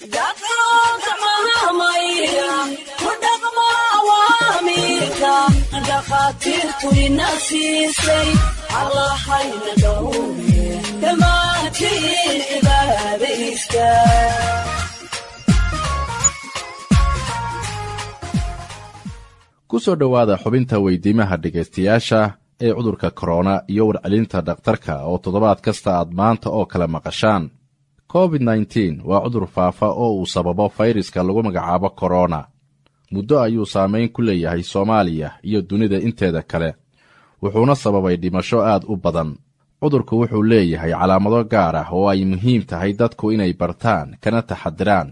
dhaqaatiirtu ina siisay allahayna dhowre dhammaantiin cibaadaysta. ku soo dhowaada xubinta weydiimaha dhegaystayaasha ee cudurka korona iyo warcelinta dhakhtarka oo toddobaad kasta aad maanta oo kale maqashaan. covid-19 waa cudur faafa oo uu sababo fayraska lagu magacaabo korona. muddo ayuu saamayn ku leeyahay Soomaaliya iyo dunida inteeda kale, wuxuuna sababay dhimasho aad u badan. cudurku wuxuu leeyahay calaamado gaar ah oo ay muhiim tahay dadku inay bartaan kana taxadiraan.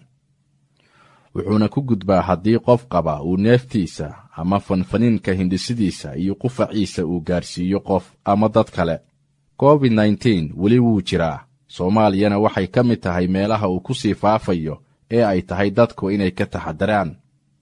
wuxuuna ku gudbaa haddii qof qaba uu neeftiisa ama fanfaniinka hindhisidiisa iyo qufaciisa uu gaarsiiyo qof ama dad kale. covid-19 weli wuu jiraa, Soomaaliyana waxay ka mid tahay meelaha uu ku sii faafayo ee ay tahay dadku inay ka taxadiraan.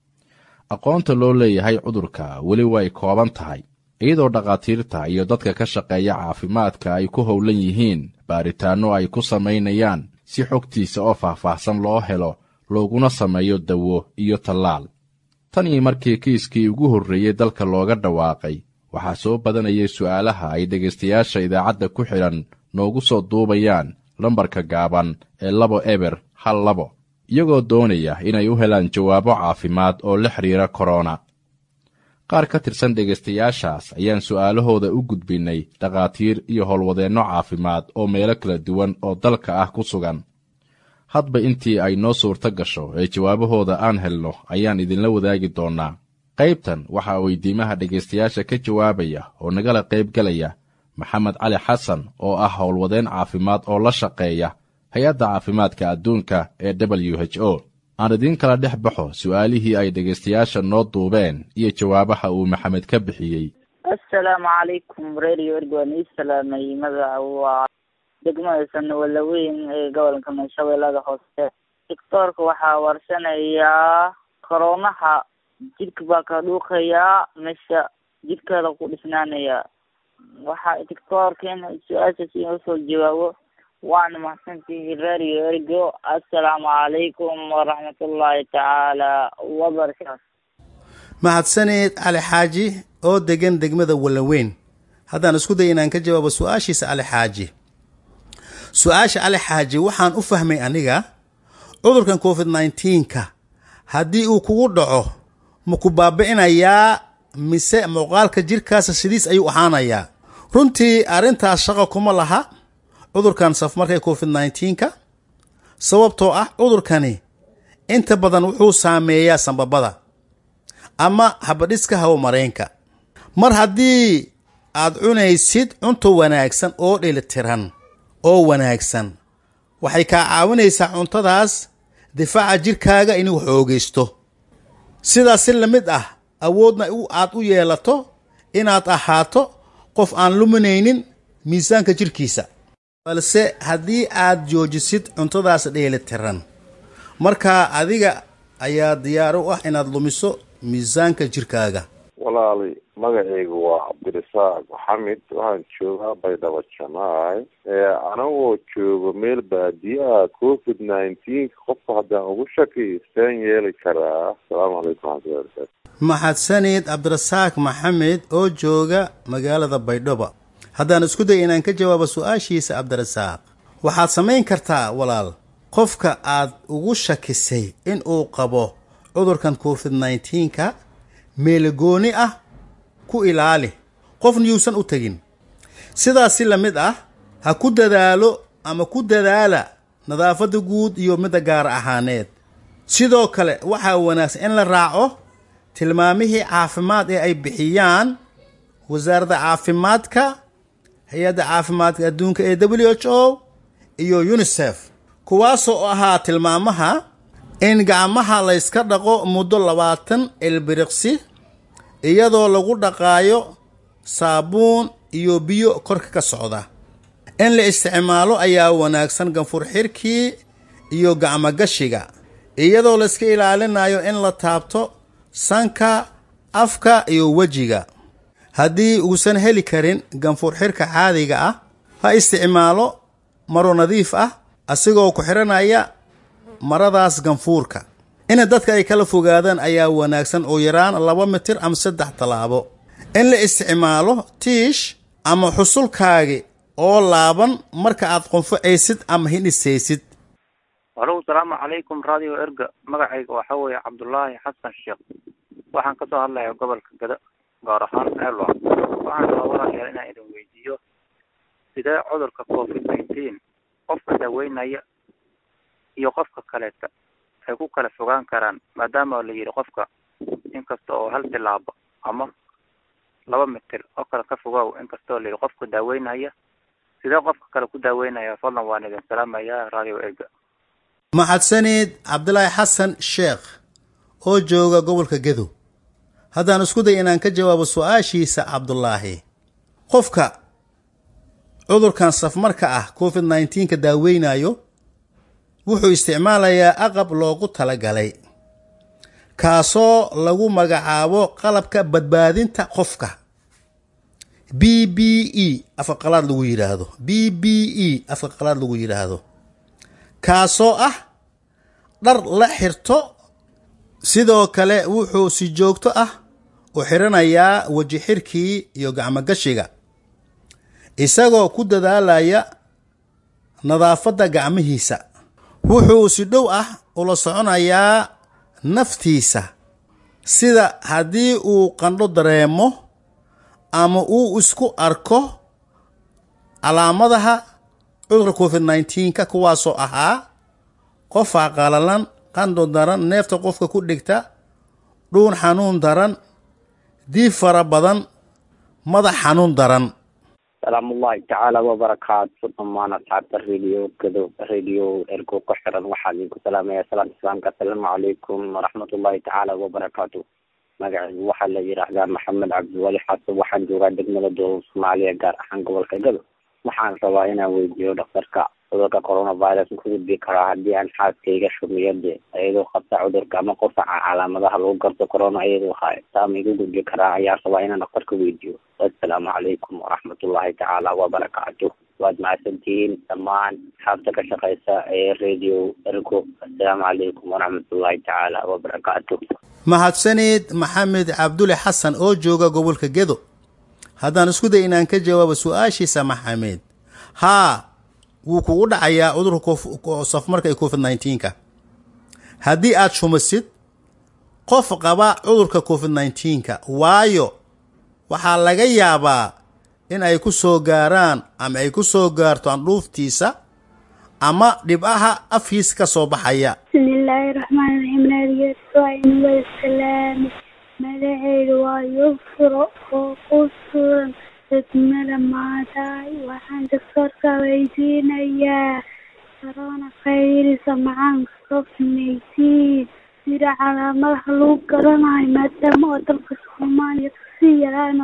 aqoonta loo leeyahay cudurka weli way kooban tahay, iyadoo dhaqaatiirta iyo dadka ka shaqeeya caafimaadka ay ku howlan yihiin baaritaanno ay ku samaynayaan si xogtiisa oo faahfaahsan loo helo looguna sameeyo dawo iyo tallaal. tan iyo markii kiiskii ugu horreeyey dalka looga dhawaaqay, waxaa soo badanayay su'aalaha ay dhegaystayaasha idaacadda ku xidhan noogu soo duubayaan lambarka gaaban ee 2 eber 1 2, iyagoo doonaya inay u helaan jawaabo caafimaad oo la xidhiira korona. qaar ka tirsan dhegaystayaashaas ayaan su'aalahooda u gudbinnay dhaqaatiir iyo howlwadeenno caafimaad oo meelo kala duwan oo dalka ah ku sugan. hadba intii ay noo suurto gasho ee jawaabahooda aan helno ayaan idinla wadaagi doonnaa. qaybtan waxaa weydiimaha dhegaystayaasha ka jawaabaya oo nagala qaybgalaya maxamed cali xasan oo ah howlwadeen caafimaad oo la shaqeeya hay-adda caafimaadka adduunka ee WHO. aan idiin kala dhex baxo su'aalihii ay dhegaystayaasha noo duubeen iyo jawaabaha uu maxamed ka bixiyey. assalaamu calaykum radio ergoan islaamay magaca waa degmada Sanwalaweyn ee gobolka Shabeellaha Hoose. Doctorka waxaa warsanayaa koronaha jidhka baa ka dhuuqayaa meesha jidhkada ku dhisnaanaya. waxaa doctorkan su'aashaas inoo soo jawaabo. waan mahadsantihiin radio ergo. assalaamu calaykum waraxmatullaahi tacaala wabarakaatu. mahadsaneed cali xaaji oo degan degmada Walaweyn. haddaan isku day inaan ka jawaabo su'aashiisa cali xaaji. su-aasha cali xaaji waxaan u fahmay aniga cudurkan covid-19ka haddii uu kugu dhaco ma ku baabi'inayaa mise muuqaalka jirkaasa sidiis ayuu ahaanayaa. runtii arrintaas shaqo kuma laha cudurkan safmarka covid-19ka, sababtoo ah cudurkani inta badan wuxuu saameeyaa sanbabada ama habadhiska hawo-mareenka. mar haddii aad cunaysid cunto wanaagsan oo dheelitiran oo wanaagsan, waxay kaa caawinaysaa cuntadaas difaaca jirkaaga inuu xoogaysto. sidaas si la mid ah awoodna aad u yeelato inaad ahaato qof aan luminaynin miisaanka jirkiisa. balse haddii aad joojisid cuntadaas dheelitiran, markaa adiga ayaa diyaar u ah inaad lumiso miisaanka jirkaaga. walaali magacaygu waa cabdirasaaq maxamed, waxaan joogaa baydhabo janaay. anagoo joogo meel baadiyaa covid-19 qofka haddaan ugu shakisteen yeeli karaa. asalaamu calaykum waraxmatullahi wabarakaatu. mahadsaneed cabdirasaaq maxamed oo jooga magaalada baydhabo. haddaan isku day inaan ka jawaabo su-aashiisa cabdirasaaq, waxaad samayn kartaa walaal, qofka aad ugu shakisay in uu qabo cudurkan covid-19ka meelagooni ah ku ilaali, qofna yuusan u tegin. sidaas si la mid ah ha ku dadaalo ama ku dadaala nadaafadda guud iyo midda gaar ahaaneed. sidoo kale waxaa wanaagsan in la raaco tilmaamihii caafimaad ee ay bixiyaan wasaaradda caafimaadka, hay-adda caafimaadka adduunka ee WHO iyo UNICEF, kuwaasoo ahaa tilmaamaha in gacmaha layska dhaqo muddo 20 ilbiriqsi iyadoo lagu dhaqaayo saabuun iyo biyo korka ka socda. in la isticmaalo ayaa wanaagsan ganfur xirkii iyo gacmo gashiga, iyadoo la iska ilaalinayo in la taabto sanka, afka iyo wejiga. haddii uusan heli karin ganfur xirka caadiga ah, ha isticmaalo maro nadiif ah asigoo ku xiranaya maradaas ganfuurka in dadka ay kala fogaadaan ayaa wanaagsan oo yaraan 2 mitir ama 3 talaabo in la isticmaalo tiish ama xusulkaagi oo laaban marka aad qunfacaysid ama hindhisaysid. Walaal salaamu calaykum radio erga magacayga waxa weeye Cabdullaahi Xasan Sheekh waxaan ka soo hadlayaa gobolka Gada gaar ahaan Elwa waxaan rabaa inaan idin weydiiyo sidee cudurka COVID-19 qofka daweynaya iyo qofka kale ay ku kala fogaan karaan maadaama la yiri qofka inkasta oo hal tilaabo ama 2 mitir oo kala ka fogaaw inkasta oo la yiri qofka daweynaya sidee qofka kale ku daweynaya fadlan waan idin salaamayaa radio erga. Mahadsanid Cabdullaahi Xasan Sheekh oo jooga gobolka Gado. Haddaan isku day inaan ka jawaabo su'aashiisa Cabdullaahi. Qofka cudurkan safmarka ah COVID-19 ka daaweynayo wuxuu isticmaalayaa aqab loogu talagalay kaasoo lagu magacaabo qalabka badbaadinta qofka BBE afka qalaad lagu yiraahdo BBE afka qalaad lagu yiraahdo kaasoo ah dhar la xirto sidoo kale wuxuu si joogto ah u xiranayaa waji xirkii iyo gacmo gashiga isagoo ku dadaalaya nadaafadda gacmihiisa wuxuu si dhow ah ula soconayaa naftiisa sida haddii uu qandho dareemo ama uu isku arko calaamadaha cudurka COVID-19 ka kuwaasoo ahaa qof qalalan qandho daran neefta qofka ku dhigta dhuun xanuun daran diif fara badan madax xanuun daran. السلام الله تعالى وبركاته ضمان أصحاب الراديو كذو راديو إركو قشرا وحاليكم سلام يا سلام السلام عليكم ورحمة الله تعالى وبركاته مقعد وحال يرحل محمد عبد الولي حسب وحان جوغا دقنا لدو سماليا قار أحان قبل كذو وحان سواهنا ويديو دكتوركا cudurka coronavirus ku gudbi kara hadii aan xaaskayga shumiyada ayadoo qabta cudurka ama qofa calaamadaha lagu garto corona ayadoo saamiga gudbi kara ayaa sabab inaan dhakhtarka weydiiyo. Assalaamu calaykum waraxmatullaahi tacaala wabarakaatuh. waad mahadsantihiin dhammaan xabta ka shaqeysa ee radio ergo. Assalaamu calaykum waraxmatullaahi tacaala wabarakaatuh. Mahadsanid Maxamed Cabdulle Xasan oo jooga gobolka Gedo. Haddaan isku day inaan ka jawaabo su'aashiisa Maxamed. wuu kugu dhacayaa cudurka safmarka COVID-19 ka haddii aad shumasid qof qaba cudurka COVID-19 ka waayo waxaa laga yaabaa in ay ku soo gaaraan ama ay ku soo gaarto andhuuftiisa ama dhibaha afkiisa ka soo baxaya. Bismillahir Rahmanir Rahim. Nabiga wa salaam magacaydu waa Yusro oo ku sugan degmada Maadaay waxaan doctorka weydiinayaa coronavirus macaanka COVID-19 sida calaamadaha lagu garanayo maadaama dalka Soomaaliya si yaraano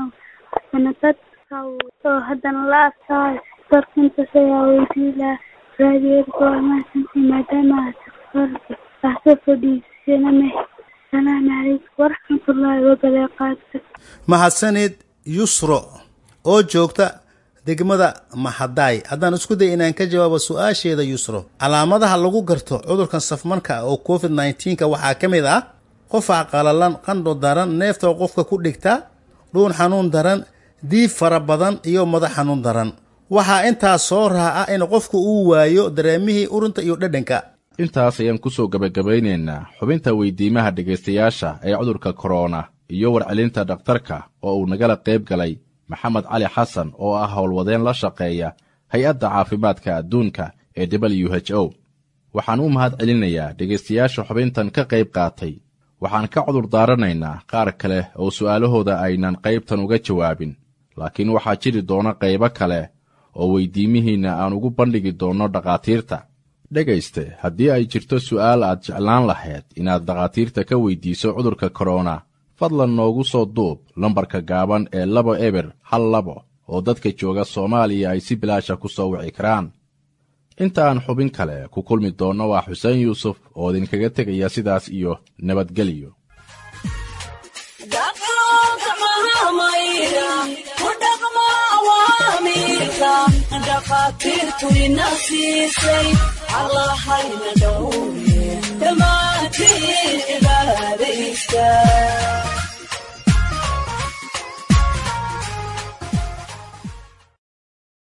sanadka oo haddana la arkay doctorka ayaa weydiinaya raadiyoga maadaama doctorka fadhiisanaya. Salaamu calaykum waraxmatullaahi wabarakaatuh. Mahadsanid Yusro oo joogta degmada Mahaday. Haddaan isku day inaan ka jawaabo su'aasheeda Yusro. Calaamadaha lagu garto cudurkan safmarka oo COVID-19 ka waxaa ka mid ah qof qalalan qandho daran neefta qofka ku dhigta dhuun xanuun daran diif fara badan iyo madax xanuun daran. waxaa intaas soo raaca in qofku uu waayo dareemihii urinta iyo dhadhanka. intaas ayaan ku soo gabagabeynaynaa xubinta weydiimaha dhegaystayaasha ee cudurka corona iyo warcelinta dhakhtarka oo uu nagala qayb galay maxamed cali xasan oo ah howlwadeen la shaqeeya hay-adda caafimaadka adduunka ee WHO. waxaan u mahad celinayaa dhegaystayaasha xubintan ka qayb qaatay. waxaan ka cudur daaranaynaa qaar kale oo su'aalahooda aynan qaybtan uga jawaabin, laakiin waxaa jiri doona qaybo kale oo weydiimihiinna aan ugu bandhigi doonno dhakhaatiirta. dhegayste, haddii ay jirto su'aal aad jeclaan lahayd inaad dhakhaatiirta ka weydiiso cudurka corona, fadlan noogu soo duub lambarka gaaban ee 2012 oo dadka jooga Soomaaliya ay si bilaasha ku soo wici karaan. inta aan xubin kale ku kulmi doonno waa Xuseen Yuusuf oo idinkaga tegaya sidaas iyo nabadgelyo. dhakhaatiirtu ina siisay allahayna dhowre dhammaantiin cibaada istaag